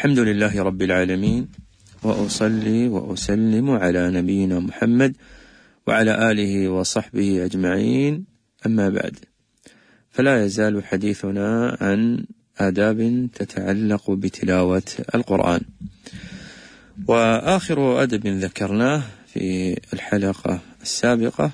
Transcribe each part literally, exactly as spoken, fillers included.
الحمد لله رب العالمين، وأصلي وأسلم على نبينا محمد وعلى آله وصحبه أجمعين، أما بعد، فلا يزال حديثنا عن آداب تتعلق بتلاوة القرآن. وآخر أدب ذكرناه في الحلقة السابقة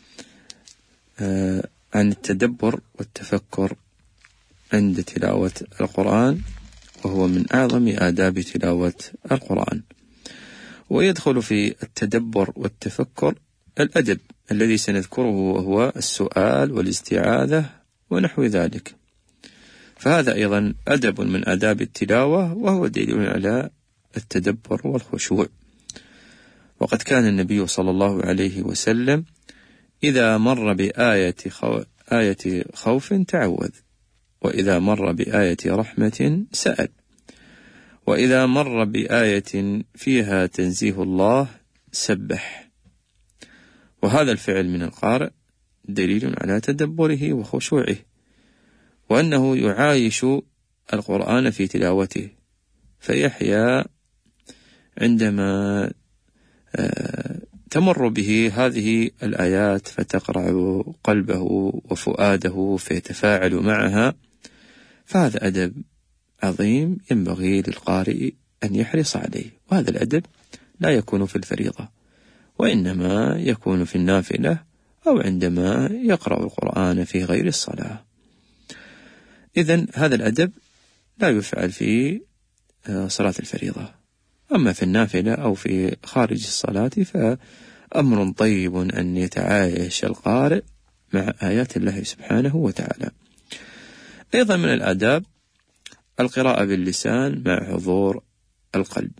عن التدبر والتفكر عند تلاوة القرآن، وهو من أعظم آداب تلاوة القرآن. ويدخل في التدبر والتفكر الأدب الذي سنذكره، وهو السؤال والاستعاذة ونحو ذلك، فهذا أيضا أدب من آداب التلاوة، وهو دليل على التدبر والخشوع. وقد كان النبي صلى الله عليه وسلم إذا مر بآية خو... آية خوف تعوذ، وإذا مر بآية رحمة سأل، وإذا مر بآية فيها تنزيه الله سبح. وهذا الفعل من القارئ دليل على تدبره وخشوعه، وأنه يعايش القرآن في تلاوته، فيحيا عندما تمر به هذه الآيات، فتقرع قلبه وفؤاده فيتفاعل معها. فهذا أدب عظيم ينبغي للقارئ أن يحرص عليه، وهذا الأدب لا يكون في الفريضة، وإنما يكون في النافلة أو عندما يقرأ القرآن في غير الصلاة. إذن هذا الأدب لا يفعل في صلاة الفريضة، أما في النافلة أو في خارج الصلاة فأمر طيب أن يتعايش القارئ مع آيات الله سبحانه وتعالى. أيضا من الآداب القراءة باللسان مع حضور القلب،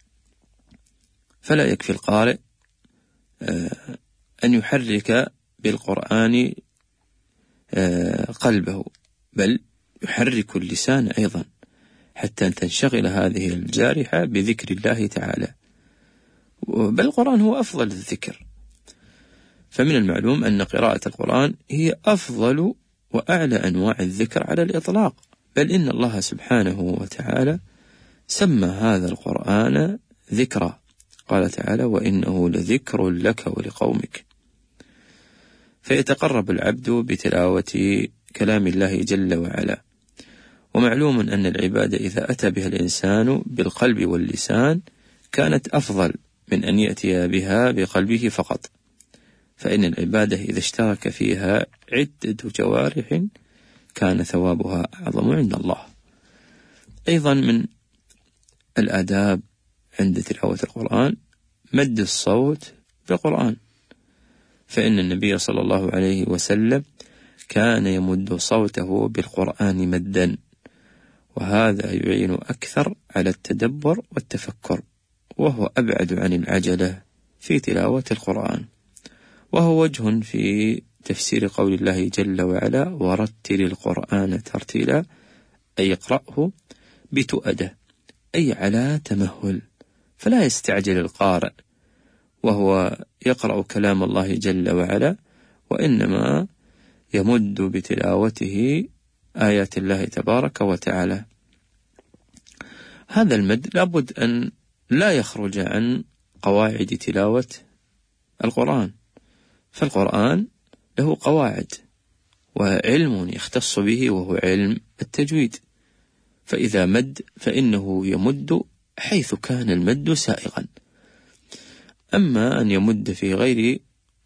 فلا يكفي القارئ أن يحرك بالقرآن قلبه، بل يحرك اللسان أيضا حتى تنشغل هذه الجارحة بذكر الله تعالى، بل القرآن هو أفضل الذكر. فمن المعلوم أن قراءة القرآن هي أفضل وأعلى أنواع الذكر على الإطلاق، بل إن الله سبحانه وتعالى سمى هذا القرآن ذكرى، قال تعالى: وإنه لذكر لك ولقومك. فيتقرب العبد بتلاوة كلام الله جل وعلا. ومعلوم أن العبادة إذا أتى بها الإنسان بالقلب واللسان كانت أفضل من أن يأتي بها بقلبه فقط، فإن العبادة إذا اشترك فيها عدة جوارح كان ثوابها أعظم عند الله. أيضا من الآداب عند تلاوة القرآن مد الصوت بالقرآن، فإن النبي صلى الله عليه وسلم كان يمد صوته بالقرآن مدا، وهذا يعين أكثر على التدبر والتفكر، وهو أبعد عن العجلة في تلاوة القرآن، وهو وجه في تفسير قول الله جل وعلا: ورتل القرآن ترتيلا، أي يقرأه بتؤدة، أي على تمهل، فلا يستعجل القارئ وهو يقرأ كلام الله جل وعلا، وإنما يمد بتلاوته آيات الله تبارك وتعالى. هذا المد لابد أن لا يخرج عن قواعد تلاوة القرآن، فالقرآن له قواعد وعلم يختص به، وهو علم التجويد، فإذا مد فإنه يمد حيث كان المد سائغا. أما أن يمد في غير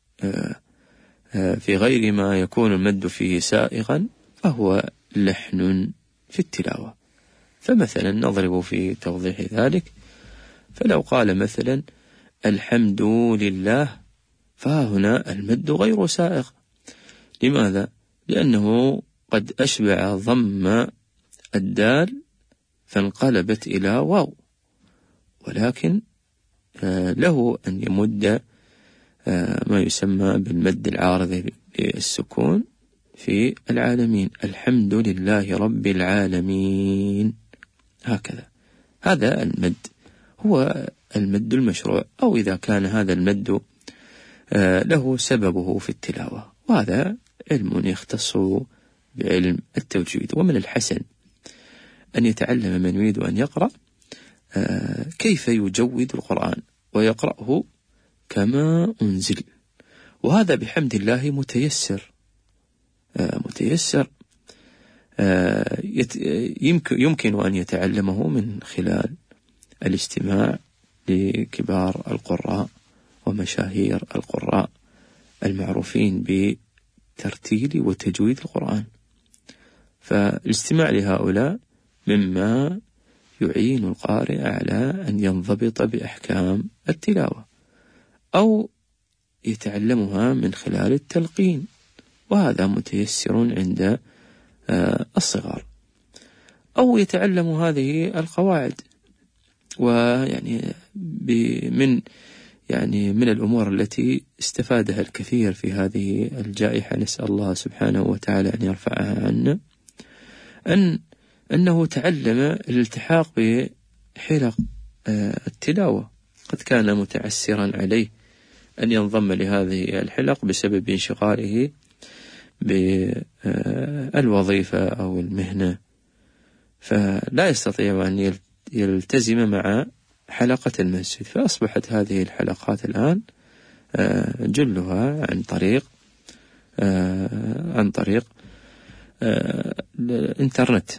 في غير ما يكون المد فيه سائغا فهو لحن في التلاوة. فمثلا نضرب في توضيح ذلك، فلو قال مثلا الحمد لله، فهنا المد غير سائغ. لماذا؟ لأنه قد أشبع ضم الدال فانقلبت إلى واو، ولكن له أن يمد ما يسمى بالمد العارض للسكون في العالمين، الحمد لله رب العالمين، هكذا. هذا المد هو المد المشروع، أو إذا كان هذا المد له سببه في التلاوة، وهذا علم يختص بعلم التوجيد. ومن الحسن أن يتعلم من يريد أن يقرأ كيف يجود القرآن ويقرأه كما أنزل، وهذا بحمد الله متيسر متيسر يمكن أن يتعلمه من خلال الاستماع لكبار القراء ومشاهير القراء المعروفين بترتيل وتجويد القرآن. فالاستماع لهؤلاء مما يعين القارئ على أن ينضبط بأحكام التلاوة، أو يتعلمها من خلال التلقين، وهذا متيسر عند الصغار، أو يتعلم هذه القواعد. ويعني من يعني من الأمور التي استفادها الكثير في هذه الجائحة، نسأل الله سبحانه وتعالى أن يرفعها عنا، أن أنه تعلم الالتحاق بحلق التلاوة. قد كان متعسرا عليه أن ينضم لهذه الحلق بسبب انشغاله بالوظيفة أو المهنة، فلا يستطيع أن يلتزم مع حلقة المسجد، فأصبحت هذه الحلقات الآن جلها عن طريق عن طريق الإنترنت.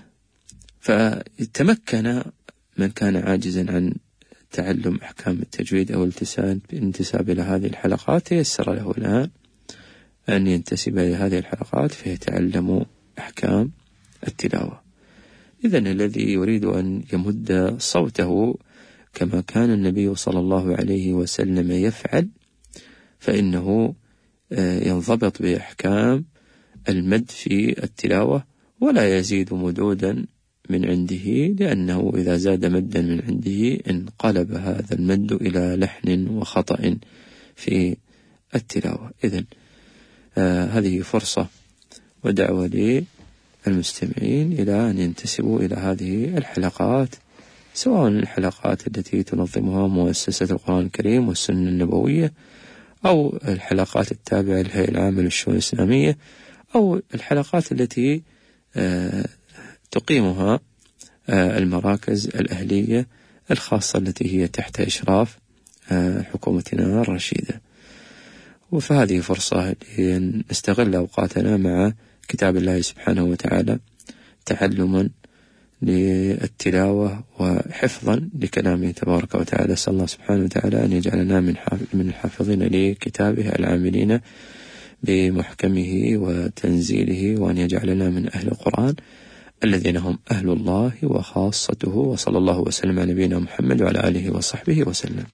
فتمكن من كان عاجزا عن تعلم أحكام التجويد أو الانتساب إلى هذه الحلقات، تيسر له الآن أن ينتسب إلى هذه الحلقات فيتعلم أحكام التلاوة. إذن الذي يريد أن يمد صوته كما كان النبي صلى الله عليه وسلم يفعل، فإنه ينضبط بأحكام المد في التلاوة، ولا يزيد مدودا من عنده، لأنه إذا زاد مدا من عنده انقلب هذا المد إلى لحن وخطأ في التلاوة. إذن آه هذه فرصة ودعوة للمستمعين إلى أن ينتسبوا إلى هذه الحلقات، سواء الحلقات التي تنظمها مؤسسة القرآن الكريم والسنة النبوية، أو الحلقات التابعة للهيئة العامة للشؤون الإسلامية، أو الحلقات التي آه تقيمها آه المراكز الأهلية الخاصة التي هي تحت إشراف آه حكومتنا الرشيدة. وفهذه فرصة لأن نستغل أوقاتنا مع كتاب الله سبحانه وتعالى تعلما للتلاوة وحفظا لكلامه تبارك وتعالى. صلى الله سبحانه وتعالى أن يجعلنا من من الحافظين لكتابه العاملين بمحكمه وتنزيله، وأن يجعلنا من أهل القرآن الذين هم أهل الله وخاصته. وصلى الله وسلم على نبينا محمد وعلى آله وصحبه وسلم.